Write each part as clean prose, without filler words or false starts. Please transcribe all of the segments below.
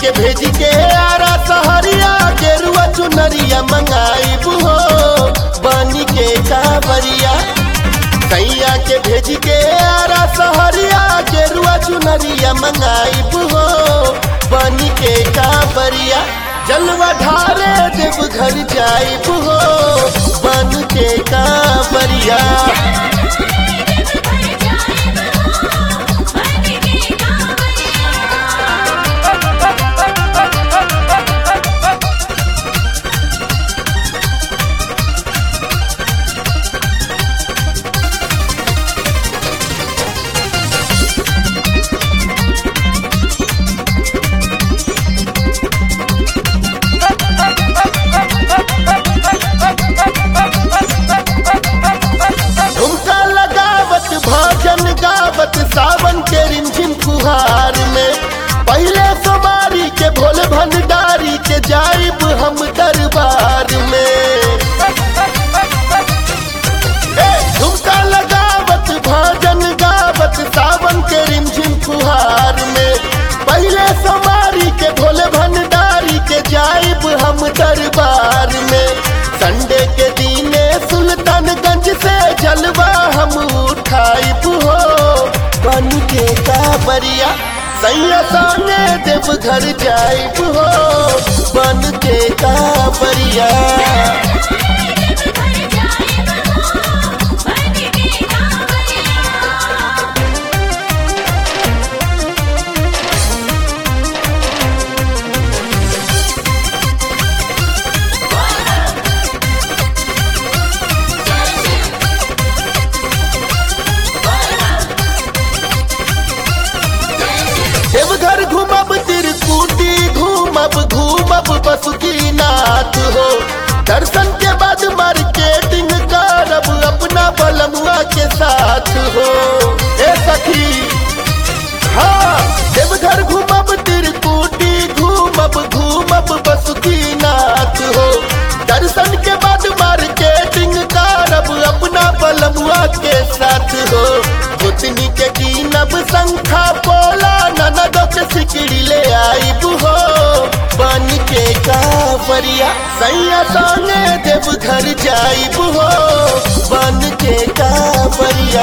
के भेज के आरा सहरिया गेरुआ चुनरिया मंगाइब हो बनी के कांवरिया। सैया के भेज के आरा सहरिया गेरुआ चुनरिया मंगाइब हो बनी के कांवरिया। जलवा ढारे देव घर जाइब हो बन के कांवरिया। भजन गावत सावन के रिमझिम फुहार में पहले सोमारी के भोले भंडारी के जाइब हम दरबार में। झुमका लगावत भजन गावत सावन के रिमझिम फुहार में पहले सोमारी के भोले भंडारी के जाइब हम दरबार में। संडे के दीने सुल्तानगंज से जलवा हम उठाइब हो बन के कांवरिया। सैया संगे देव घर जाइब हो बन के कांवरिया। देवघर घूमब तिरकुटी घूमब बसुकीनाथ हो। दर्शन के बाद मार्केटिंग करब अपना बलमुआ के साथ हो। ए सखी हाँ देवघर घूमब तिरकुटी घूमब बसुकीनाथ हो। दर्शन के बाद मार्केटिंग करब अपना बलमुआ के साथ हो। गोतनी के कीनब शंखा पोला ननदों के सिकड़ी ले आइब हो बन के कांवरिया। सैया संगे देव घर जाइब हो बन के कांवरिया।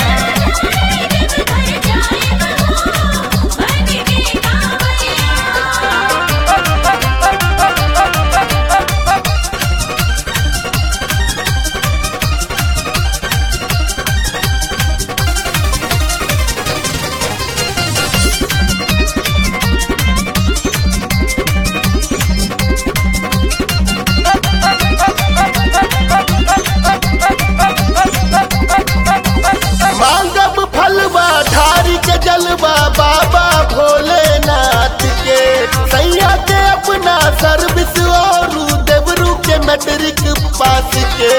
मांगब फलवा धारी के जलवा बाबा भोलेनाथ के। सैया के अपना सर्विस और देवरू के मैट्रिक पास के।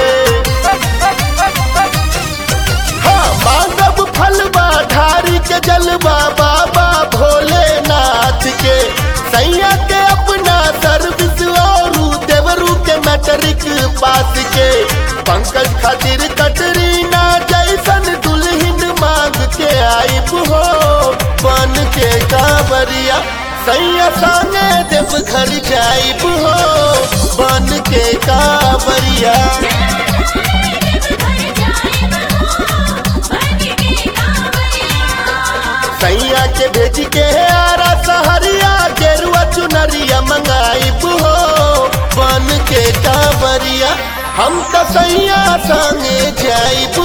हाँ मांगब फलवा धारी के जलवा बाबा भोलेनाथ के। सैया के अपना सर्विस और देवरू के मैट्रिक पास के। पंकज खातिर कटरीना जैसन दुल्हन मांग के आइब हो बन के कांवरिया। सैया संगे देव घर जाइब हो बन के कांवरिया। सैया के भेज के आरा सहरिया गेरुआ चुनरिया मंगाइब हो बन के कांवरिया। हम तो सैया संगे जाइब